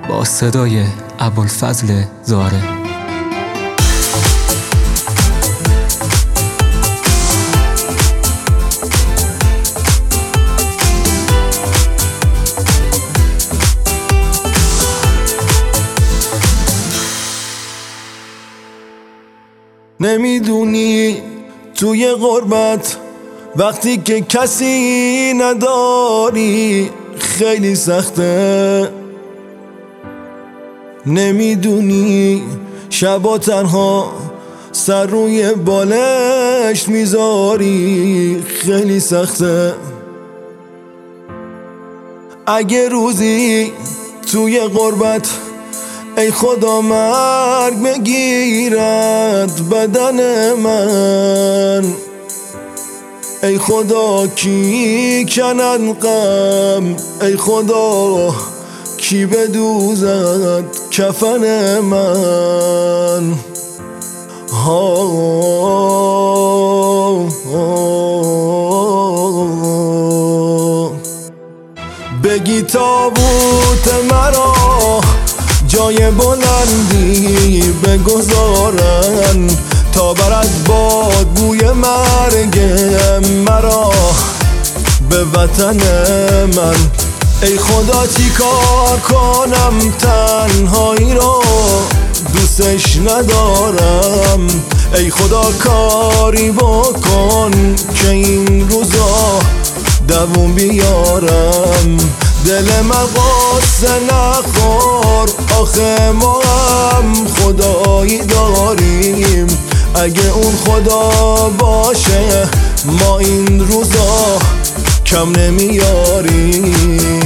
با صدای ابوالفضل زاره. نمیدونی توی غربت وقتی که کسی نداری خیلی سخته. نمیدونی شبا تنها سر روی بالشت میذاری خیلی سخته. اگه روزی توی غربت ای خدا مرگ بگیرد بدن من، ای خدا کی کند غم، ای خدا کی بدوزد کفن من. بگی تابوت مرا جای بلندی بگذارن تا برد باد بوی مرگ مرا به وطن من. ای خدا چی کار کنم تنهایی رو دوستش ندارم، ای خدا کاری بکن که این روزا دووم بیارم. دل من قصه نخور آخه ما هم خدایی داریم، اگه اون خدا باشه ما این روزا کم نمیاریم.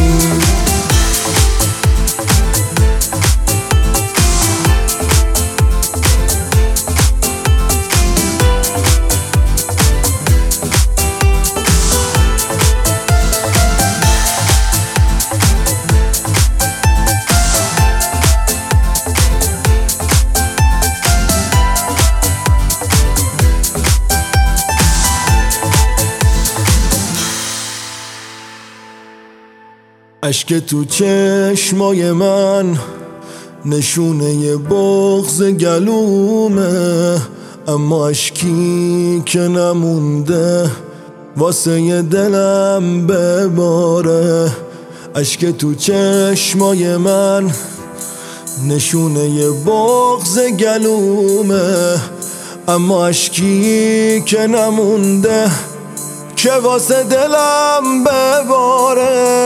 اشک تو چشمای من نشونه بغض گلومه، اما اشکی که نمونده واسه دلم بباره. اشک تو چشمای من نشونه بغض گلومه، اما اشکی که نمونده که واسه دلم بباره.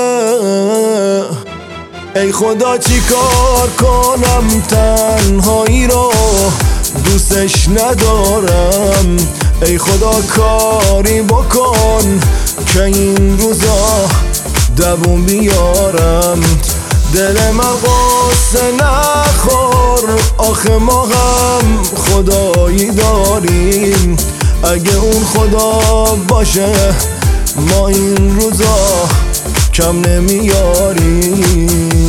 ای خدا چی کار کنم تنهایی رو دوستش ندارم، ای خدا کاری بکن که این روزا دووم بیارم. دل من قصه نخور آخه ما هم خدایی داریم، اگه اون خدا باشه ما این روزا کم نمیاریم.